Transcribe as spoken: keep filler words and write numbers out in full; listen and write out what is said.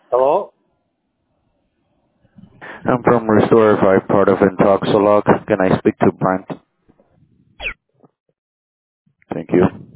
Hello? I'm from Restore Five, part of Intoxolog. Can I speak to Brent? Thank you.